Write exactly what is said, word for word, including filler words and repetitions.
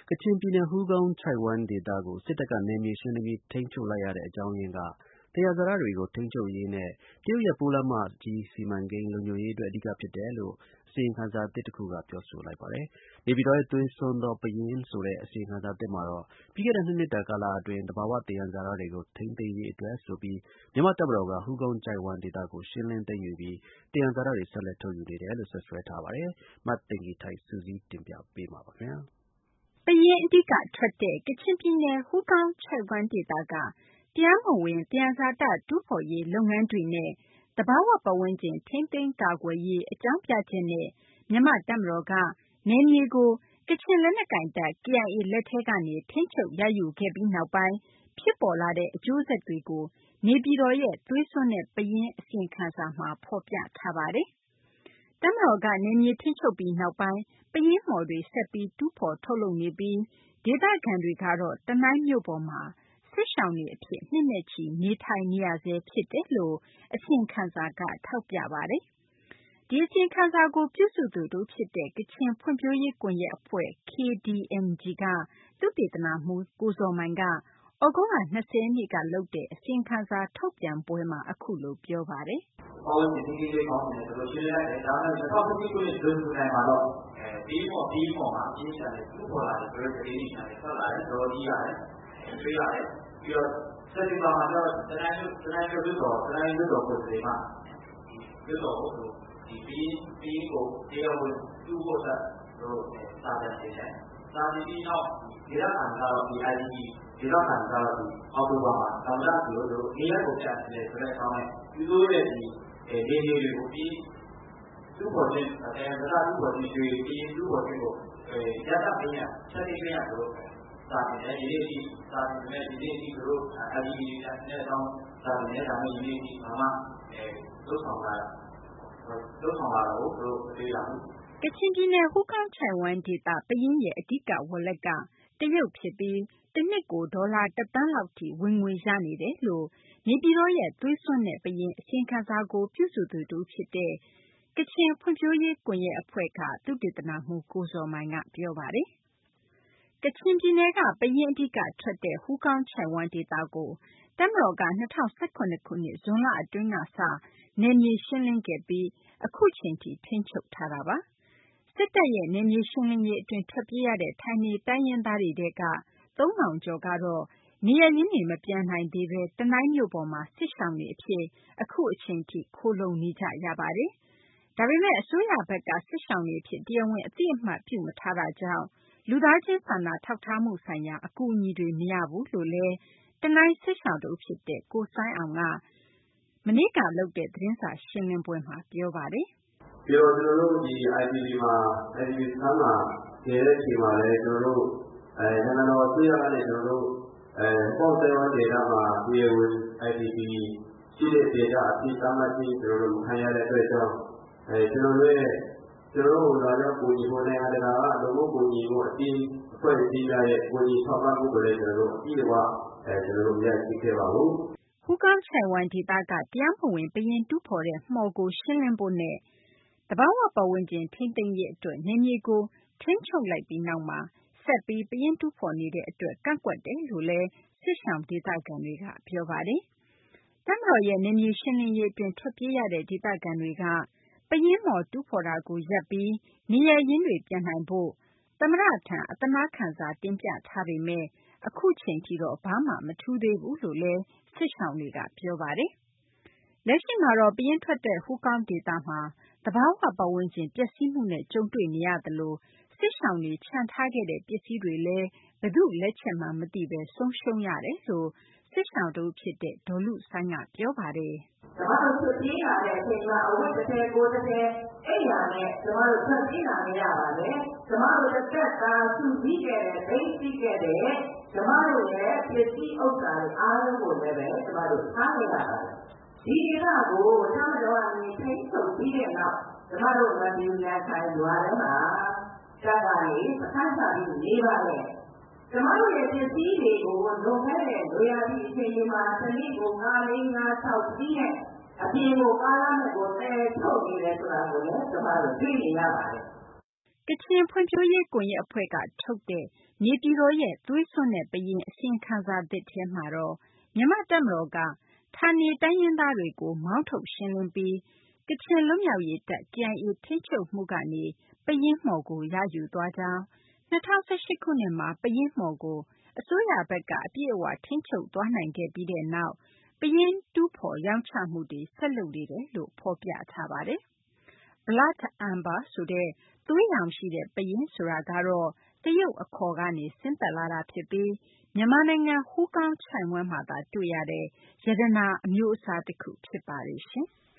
ကချင်ပြည်နယ် ဟူးကောင်းချိုင့်ဝှမ်းဒေသကို စစ်တပ်က နယ်မြေရှင်းလင်းပြီး ထိန်းချုပ်လိုက်ရတဲ့ အကြောင်းရင်းက သယံဇာတတွေကို ထိန်းချုပ်ရေးနဲ့ တရုတ်ရဲ့ ပိုးလမ်းမကြီး စီမံကိန်း လုံခြုံရေးအတွက် အဓိက ဖြစ်တယ်လို့ အစီရင်ခံစာသစ်တစ်ခုက ပြောဆိုလိုက်ပါတယ်။ နေပြည်တော်ရဲ့ သွေးစွန်းသော ပယင်းဆိုတဲ့ အစီရင်ခံစာသစ်မှာတော့ ပြီးခဲ့တဲ့ နှစ်နှစ်တာ ကာလအတွင်း သဘာဝ သယံဇာတတွေကို ထိန်းသိမ်းရေးအတွက်ဆိုပြီး မြန်မာ့တပ်မတော်က ဟူးကောင်းချိုင့်ဝှမ်းဒေသကို ရှင်းလင်းသိမ်းယူပြီး သယံဇာတတွေ ဆက်လက် ထုတ်ယူနေတယ်လို့ စွပ်စွဲထားပါတယ်။ မသိင်္ဂ ီထိုက် စုစည်းတင်ပြပေးမှာပါ။ပယင်း အဓိက ထွက်တဲ့ ကချင်ပြည်နယ် ဟူးကောင်းချိုင့်ဝှမ်းဒေသက တရားမဝင် သယံဇာတ တူးဖော်ရေး လုပ်ငန်းတွေနဲ့ သဘာဝပတ်ဝန်းကျင် ထိန်းသိမ်းကာကွယ်ရေး အကြောင်းပြချက်နဲ့ မြန်မာ့တပ်မတော်က နယ်မြေကို ကချင်လက်နက်ကိုင်တပ် ကေအိုင်အေ လက်ထဲကနေ ထိန်းချုပ်ရယူခဲ့ပြီးနောက်ပိုင်း ဖြစ်ပေါ်လာတဲ့ အကျိုးဆက်တွေကို နေပြည်တော်ရဲ့ သွေးစွန်းတဲ့ ပယင်း အစီရင်ခံစာမှာ ဖော်ပြထားပါတယ်။ တပ်မတော်က နယ်မြေထိန်းချုပ်ပြီးနောက်ပိုင်း ပယင်းမှော်တွေ ဆက်ပြီး တူးဖော်ထုတ်လုပ်နေပြီး ဒေသခံတွေကတော့ တနိုင်းမြို့ပေါ်မှာ စစ်ရှောင်တွေအဖြစ် နှစ်နဲ့ချီ နေထိုင်နေရဆဲ ဖြစ်တယ်လို့ အစီရင်ခံစာက ထောက်ပြပါတယ်။ ဒီအစီရင်ခံစာကို ပြုစုသူတဦးဖြစ်တဲ့ ကချင်ဖွံ့ဖြိုးရေးကွန်ရက်အဖွဲ့ ကေဒီအမ်ဂျီ က သုတေသနမှူး ကိုဇော်မိုင်က သြဂုတ်လ ၂၀ ရက်နေ့က လုပ်တဲ့ အစီရင်ခံစာ ထုတ်ပြန်ပွဲမှာ အခုလို ပြောပါတယ်။ "ပတ်ဝန်းကျင်ထိန်းသိမ်းရေးကော်မရှင်နဲ့ ရှင်းလင်းလိုက်တယ်။ ဒါပေမဲ့ ၂၀၁၈ ခုနှစ် ဇွန်၊ ဇူလိုင်မှာတော့ ပယင်းမှော် ပယင်းမှော်မှာ ပယင်းခြံတွေ တူးဖော်လာတယ်ဆိုတဲ့ သတင်းတွေ ထွက်လာတယ်။ တော်တော်ကြီးရတယ်။ တွေ့ရတယ်။ ပြီးတော့ စက်တင်ဘာမှာတော့ တနိုင်းမြို့လွှတ်တော် ကိုယ်စားလှယ်က လွှတ်တော်ကို ပယင်းပယင်းကို တရားဝင်တူးဖို့အတွက် စာတင်တယ်။ စာတင်ပြီးနောက် ဒေသခံတွေကတော့ အိုင်ဒီပီ ဒေသခံတွေကတော့ အောက်တိုဘာမှာ သမ္မတဆီကို နေရပ်ကိုပြန်ချင်တယ်ဆိုတဲ့အကြောင်းနဲ့ သူတို့ရဲ့နယ်မြေတွေကို ပယင်းတူးဖော်ခြင်း သယံဇာတတူးဖော်ခြင်း ရွှေပယင်းတူးဖော်ခြင်းကို ရပ်တန့်ပေးရန် ဖျက်သိမ်းပေးရန် စာတင်တယ်။ ဒီနေ့အထိ စာတင်ပေမယ့် ဒီနေ့အထိ သူတို့ အိုင်ဒီပီတွေ ပြန်ချင်တဲ့အကြောင်း စာတင်တယ်။ ဒါပေမယ့် ဒီနေ့အထိ ဘာမှလုပ်ဆောင်လာတာကို သူတို့မတွေ့ရဘူး။ " ကချင်ပြည်နယ် ဟူးကောင်းချိုင့်ဝှမ်းဒေသ ပယင်းရဲ့ အဓိက ဝယ်လက်က တရုတ်ဖြစ်ပြီး တနှစ်ကို ဒေါ်လာ တစ်သန်းလောက်ထိ ဝင်ငွေရနေတယ်လို့ နေပြည်တော်ရဲ့ သွေးစွန်းတဲ့ ပယင်း အစီရင်ခံစာကို ပြုစုသူတဦးဖြစ်တဲ့ ကချင်ဖွံ့ဖြိုးရေးကွန်ရက်အဖွဲ့က သုတေသနမှူး ကိုဇော်မိုင်က ပြောပါတယ်။ ကချင်ပြည်နယ်က ပယင်းအဓိက ထွက်တဲ့ ဟူးကောင်းချိုင့်ဝှမ်းဒေသကို တပ်မတော်က ၂၀၁၇ ခုနှစ် ဇွန်လအတွင်းကစ နယ်မြေရှင်းလင်းခဲ့ပြီး အခုအချိန်ထိ ထိန်းချုပ်ထားတာပါ။ စစ်တပ်ရဲ့ နယ်မြေရှင်းလင်းရေးအတွင်း ထွက်ပြေးရတဲ့ ဌာနေတိုင်းရင်းသားတွေထဲက သုံးထောင်ကျော်ကတော့ နေရပ်ရင်းတွေ မပြန်နိုင်သေးဘဲ တနိုင်းမြို့ပေါ်မှာ စစ်ရှောင်တွေအဖြစ် အခုအချိန်ထိ ခိုလှုံနေကြရပါတယ်။ ဒါပေမယ့် အစိုးရဘက်က စစ်ရှောင်တွေအဖြစ် တရားဝင် အသိအမှတ်ပြုမထားတာကြောင့် လူသားချင်းစာနာထောက်ထားမှုဆိုင်ရာ အကူအညီတွေ မရဘူးလို့လည်း တနိုင်းစစ်ရှောင်တဦးဖြစ်တဲ့ ကိုစိုင်းအောင်က မနေ့ကလုပ်တဲ့ သတင်းစာရှင်းလင်းပွဲမှာ ပြောပါတယ်။ "ပြီးတော့ ကျနော်တို့ အိုင်ဒီပီမှာ အိုင်ဒီပီစခန်းမှာ နေတဲ့အချိန်မှာလည်း ကျနော်တို့ နိုင်ငံတော်အစိုးရကနေ ကျနော်တို့ ဟူးကောင်းချိုင့်ဝှမ်းဒေသမှာ တရားဝင် အိုင်ဒီပီရှိတဲ့ဒေသအဖြစ် သတ်မှတ်ခြင်း မခံရတဲ့အတွက်ကြောင့် ကျနော်တို့ကို လာရောက်ကူညီဖို့ နိုင်ငံတကာက လူမှုကူညီမှုအသင်းအဖွဲ့အစည်းများရဲ့ ကူညီထောက်ပံ့မှုကိုလည်း ကျနော်တို့ အပြည့်အဝ မရရှိခဲ့ပါဘူး။ " ဟူးကောင်းချိုင့်ဝှမ်းဒေသက တရားမဝင် ပယင်းတူးဖော်တဲ့ မှော်ကို ရှင်းလင်းဖို့နဲ့ သဘာဝပတ်ဝန်းကျင် ထိန်းသိမ်းရေးအတွက် နယ်မြေကို ထိန်းချုပ်လိုက်ပြီးနောက်မှာ ဆက်ပြီး ပယင်းတူးဖော်နေတဲ့အတွက် ကန့်ကွက်တယ်လို့လည်း စစ်ရှောင်ဒေသခံတွေက ပြောပါတယ်။ တပ်မတော်ရဲ့ နယ်မြေရှင်းလင်းရေးအတွင်း ထွက်ပြေးရတဲ့ ဒေသခံတွေက ပယင်းမှော် တူးဖော်တာကို ရပ်ပြီး နေရပ်ရင်းတွေ ပြန်နိုင်ဖို့ သမ္မတထံ အသနားခံစာ တင်ပြထားပေမယ့် အခုအချိန်ထိတော့ ဘာမှ မထူးသေးဘူးလို့လည်း စစ်ရှောင်တွေက ပြောပါတယ်။ လက်ရှိမှာတော့ ပယင်းထွက်တဲ့ ဟူးကောင်းဒေသမှာ သဘာဝပတ်ဝန်းကျင် ပျက်စီးမှုနဲ့ ကြုံတွေ့နေရသလို စစ်ရှောင်တွေ ချန်ထားခဲ့တဲ့ ပစ္စည်းတွေလည်း ဘယ်သူ့လက်ချက်မှန်း မသိဘဲ ဆုံးရှုံးရတယ်လို့ စစ်ရှောင်တဦးဖြစ်တဲ့ ဒေါ်လုဆိုင်းက ပြောပါတယ်။ "ကျမတို့ ထွက်ပြေးလာတဲ့အချိန်မှာ အဝတ်တထည် ကိုယ်တထည် အိပ်ယာနဲ့ ကျမတို့ ထွက်ပြေးလာခဲ့ရပါတယ်။ ကျမတို့ တသက်တာ စုစည်းခဲ့တဲ့ သိမ်းဆည်းခဲ့တဲ့ ကျမတို့ရဲ့ ပစ္စည်းဥစ္စာတွေ အားလုံးကိုလည်း ကျမတို့ ထားခဲ့ရပါတယ်။ ဒီဒေသကို တပ်မတော်ကနေ ထိန်းချုပ်ပြီးတဲ့နောက် ကျမတို့ ငါးပြူငါးချိုင်ရွာထဲမှာ တပ်ကနေ စခန်းချပြီး နေပါတယ်။ ကျမတို့ရဲ့ ပစ္စည်းတွေကို လွန်ခဲ့တဲ့ နွေရာသီအချိန်တွေမှာ တနေ့ကို ကားလေး ငါးခြောက်စီးနဲ့ အပြင်ကို ကားလမ်းမကို သယ်ထုတ်နေတယ်ဆိုတာကိုလည်း ကျမတို့ တွေ့နေရပါတယ်။" ကချင်ဖွံ့ဖြိုးရေးကွန်ရက်အဖွဲ့ကထုတ်တဲ့နေပြည်တော်ရဲ့သွေးစွန်းတဲ့ပယင်းအစီရင်ခံစာသစ်ထဲမှာတော့မြန်မာ့တပ်မတော်ကဌာနေတိုင်းရင်းသားတွေကိုမောင်းထုတ်ရှင်းလင်းပြီးကချင်လွတ်မြောက်ရေးတပ် K I A ထိန်းချုပ်မှုကနေပယင်းမှော်ကိုရယူသွားကြောင်း၂၀၁၈ခုနှစ်မှာပယင်းမှော်ကိုအစိုးရဘက်ကအပြည့်အဝထိန်းချုပ်သွားနိုင်ခဲ့ပြီးတဲ့နောက်ပယင်းတူးဖော်ရောင်းချမှုတွေဆက်လုပ်နေတယ်လို့ဖော်ပြထားပါတယ်။ Blood Amber ဆိုတဲ့သွေးရောင်ရှိတဲ့ပယင်းဆိုတာကတော့တရုတ်အခေါ်ကနေဆင်းသက်လာတာဖြစ်ပြီးမြန်မာနိုင်ငံဟူးကောင်းချိုင့်ဝှမ်းမှာသာတွေ့ရတဲ့ရတနာအမျိုးအစားတခုဖြစ်ပါတယ်ရှင်။